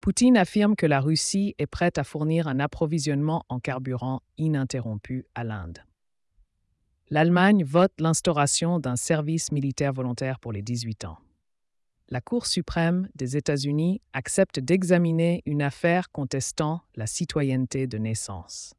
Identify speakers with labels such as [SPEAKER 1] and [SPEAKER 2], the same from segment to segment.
[SPEAKER 1] Poutine affirme que la Russie est prête à fournir un approvisionnement en carburant ininterrompu à l'Inde. L'Allemagne vote l'instauration d'un service militaire volontaire pour les 18 ans. La Cour suprême des États-Unis accepte d'examiner une affaire contestant la citoyenneté de naissance.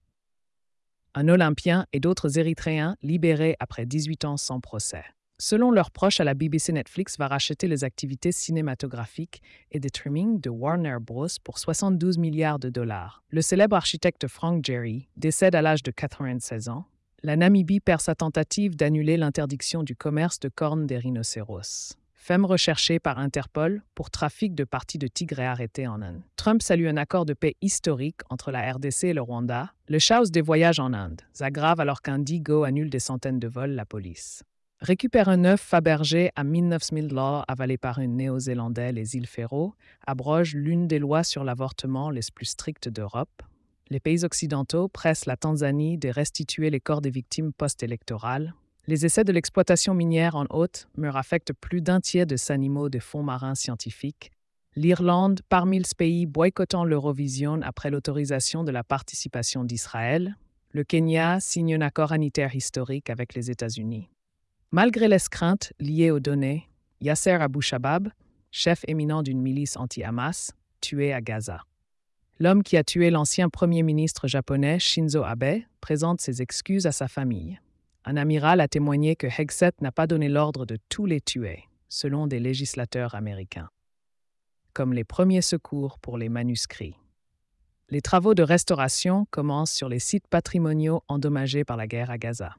[SPEAKER 1] Un Olympien et d'autres Érythréens libérés après 18 ans sans procès. Selon leurs proches à la BBC, Netflix va racheter les activités cinématographiques et de streaming de Warner Bros. Pour 72 milliards de dollars. Le célèbre architecte Frank Gehry décède à l'âge de 96 ans. La Namibie perd sa tentative d'annuler l'interdiction du commerce de cornes des rhinocéros. Femme recherchée par Interpol pour trafic de parties de tigres et arrêtée en Inde. Trump salue un accord de paix historique entre la RDC et le Rwanda. Le chaos des voyages en Inde s'aggrave alors qu'Indigo annule des centaines de vols, la police. Récupère un œuf Fabergé à $9,000 avalé par une Néo-Zélandais, les îles Féroé, abroge l'une des lois sur l'avortement les plus strictes d'Europe. Les pays occidentaux pressent la Tanzanie de restituer les corps des victimes post-électorales. Les essais de l'exploitation minière en haute-mer affectent plus d'un tiers des animaux des fonds marins scientifiques. L'Irlande, parmi les pays boycottant l'Eurovision après l'autorisation de la participation d'Israël. Le Kenya signe un accord sanitaire historique avec les États-Unis. Malgré les craintes liées aux données, Yasser Abou-Shabab, chef éminent d'une milice anti-Hamas, tué à Gaza. L'homme qui a tué l'ancien premier ministre japonais Shinzo Abe présente ses excuses à sa famille. Un amiral a témoigné que Hegseth n'a pas donné l'ordre de tous les tuer, selon des législateurs américains. Comme les premiers secours pour les manuscrits. Les travaux de restauration commencent sur les sites patrimoniaux endommagés par la guerre à Gaza.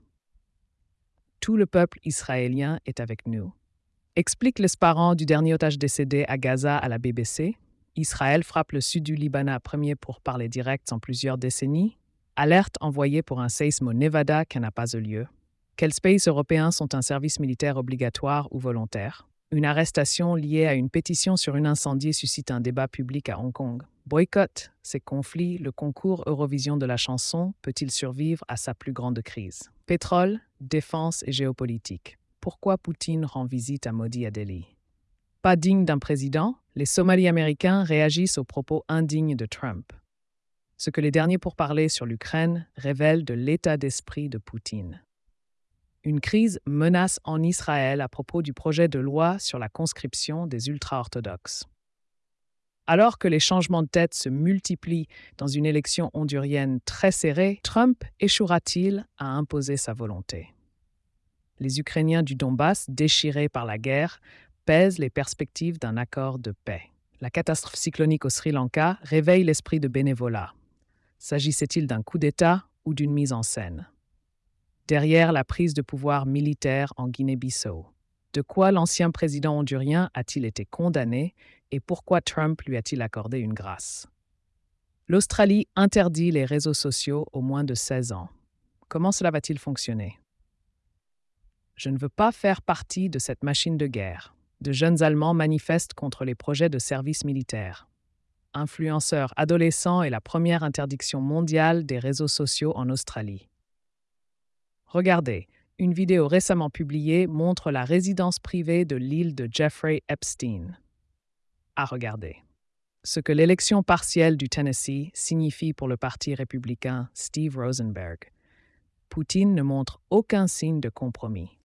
[SPEAKER 1] Tout le peuple israélien est avec nous. Explique les parents du dernier otage décédé à Gaza à la BBC. Israël frappe le sud du Liban à premier pour parler direct en plusieurs décennies. Alerte envoyée pour un séisme au Nevada qui n'a pas eu lieu. Quels pays européens sont un service militaire obligatoire ou volontaire? Une arrestation liée à une pétition sur un incendie suscite un débat public à Hong Kong. Boycott ces conflits, le concours Eurovision de la chanson peut-il survivre à sa plus grande crise? Pétrole, défense et géopolitique. Pourquoi Poutine rend visite à Modi à Delhi? Pas digne d'un président, les Somalis américains réagissent aux propos indignes de Trump. Ce que les derniers pourparlers sur l'Ukraine révèlent de l'état d'esprit de Poutine. Une crise menace en Israël à propos du projet de loi sur la conscription des ultra-orthodoxes. Alors que les changements de tête se multiplient dans une élection hondurienne très serrée, Trump échouera-t-il à imposer sa volonté? Les Ukrainiens du Donbass, déchirés par la guerre, pèsent les perspectives d'un accord de paix. La catastrophe cyclonique au Sri Lanka réveille l'esprit de bénévolat. S'agissait-il d'un coup d'État ou d'une mise en scène? Derrière la prise de pouvoir militaire en Guinée-Bissau, de quoi l'ancien président hondurien a-t-il été condamné et pourquoi Trump lui a-t-il accordé une grâce? L'Australie interdit les réseaux sociaux aux moins de 16 ans. Comment cela va-t-il fonctionner? Je ne veux pas faire partie de cette machine de guerre. De jeunes Allemands manifestent contre les projets de service militaire. Influenceurs adolescents et la première interdiction mondiale des réseaux sociaux en Australie. Regardez, une vidéo récemment publiée montre la résidence privée de l'île de Jeffrey Epstein. À regarder. Ce que l'élection partielle du Tennessee signifie pour le Parti républicain Steve Rosenberg. Poutine ne montre aucun signe de compromis.